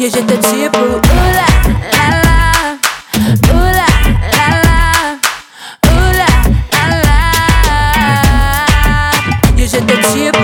e hoje é teu tipo. Ula, la, la, ula, la, la, ula, la, la, e hoje é teu tipo.